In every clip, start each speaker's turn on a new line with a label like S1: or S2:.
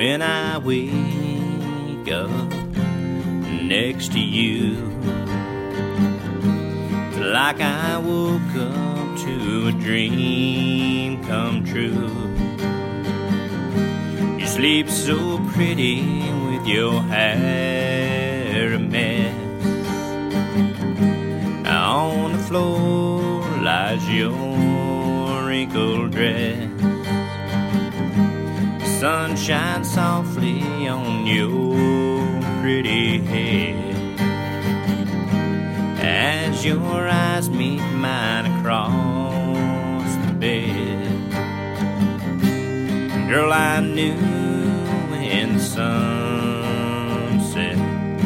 S1: when I wake up next to you. Like I woke up to a dream come true. You sleep so pretty with your hair a mess. On the floor lies your wrinkled dress. The sun shines softly on your pretty head as your eyes meet mine across the bed. Girl, I knew in the sunset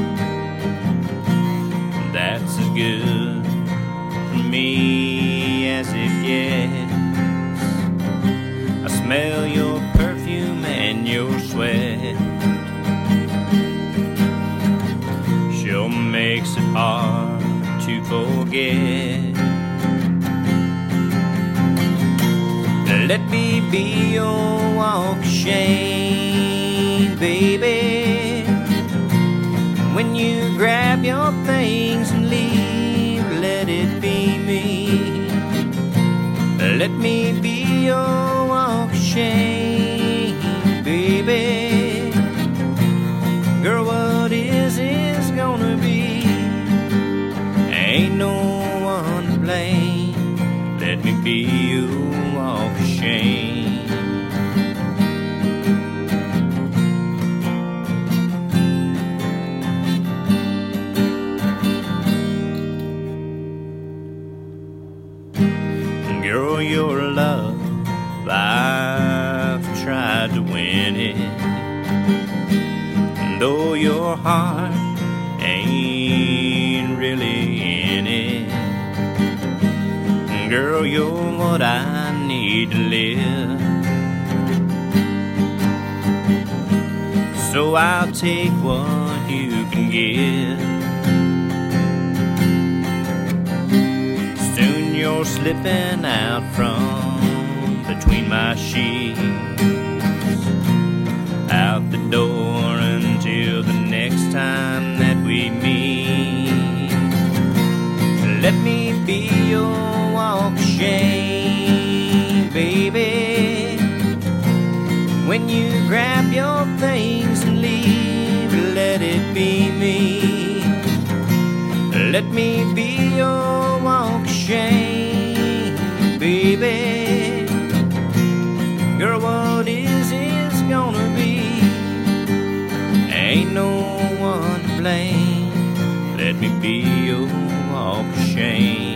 S1: that's as good for me as it gets. I smell your perfume and your sweat. Sure makes it hard to forget. Let me be your walk of shame, baby. When you grab your things and leave, let it be me. Let me be your walk of shame, baby. Girl, what is gonna be? Ain't no one to blame. Let me be your walk of shame. Girl, your love, I've tried to win it. And though your heart ain't really in it, girl, you're what I need to live. So I'll take what you can give. Soon you're slipping out from between my sheets, out the door until the next time that we meet. Let me be your walk of shame, baby. When you grab your things and leave, let it be me. Let me be your walk of shame, baby. Girl, what is gonna be? Ain't no one to blame. Let me be your walk of shame.